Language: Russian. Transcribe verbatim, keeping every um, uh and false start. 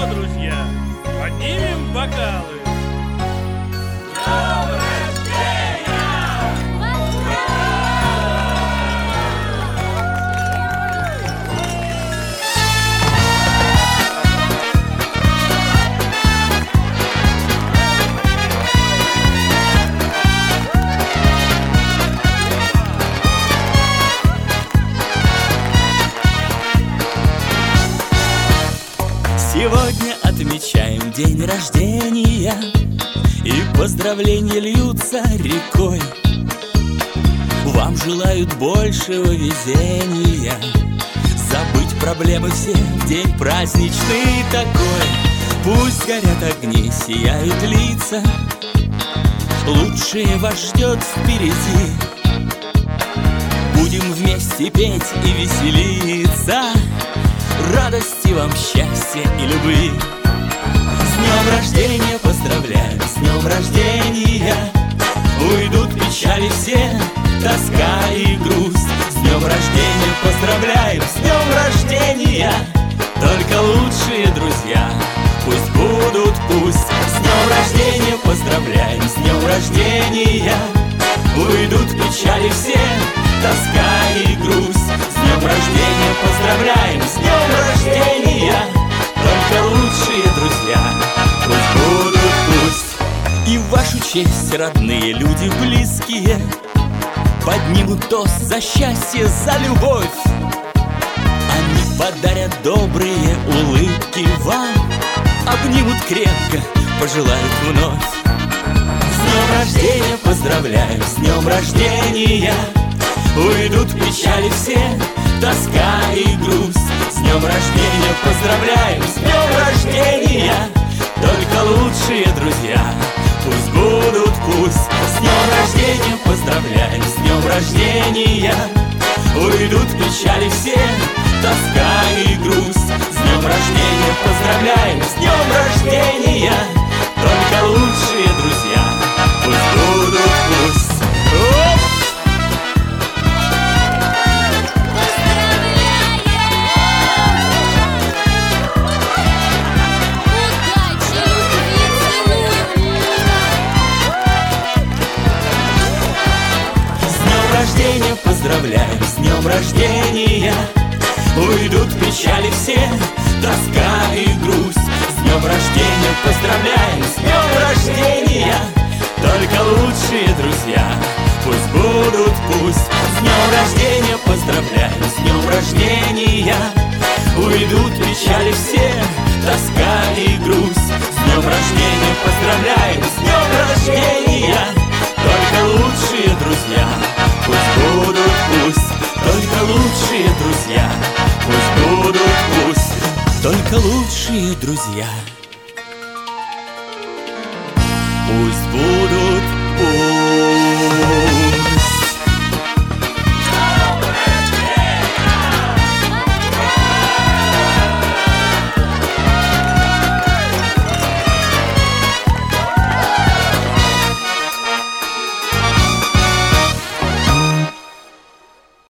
что, друзья, поднимем бокалы. С днем рождения! Сегодня отмечаем день рождения, и поздравления льются рекой. Вам желают большего везения, забыть проблемы все в день праздничный такой. Пусть горят огни, сияют лица, лучшее вас ждет впереди. Будем вместе петь и веселиться, радости вам, счастья и любви. С днем рождения поздравляем, с днем рождения! Уйдут печали все, тоска и грусть. С днем рождения поздравляем, с днем рождения! Только лучшие друзья пусть будут, пусть. С днем рождения поздравляем, с днем рождения! Уйдут печали все, тоска и грусть. С днем рождения поздравляем, с днем рождения! Только лучшие друзья пусть будут, пусть. И в вашу честь родные люди близкие поднимут тост за счастье, за любовь. Они подарят добрые улыбки вам, обнимут крепко, пожелают вновь. С днем рождения поздравляем, с днем рождения! Уйдут печали все, тоска и грусть. С днем рождения поздравляем, с днем рождения! Только лучшие друзья пусть будут, пусть. С днем рождения поздравляем, с днем рождения! Уйдут печали все, тоска и грусть. С днем рождения поздравляем, с днем рождения! Только лучшие друзья пусть будут, пусть. Оп! Поздравляем, с днем рождения! Уйдут печали все, тоска и грусть. С днем рождения поздравляем, с днем рождения! Только лучшие друзья пусть будут, пусть. С днем рождения поздравляем, с днем рождения! Уйдут печали все, тоска и грусть. С днем рождения поздравляем, с днем рождения! Только лучшие друзья пусть будут, пусть. Только лучшие друзья пусть будут, пусть. Только лучшие друзья пусть будут.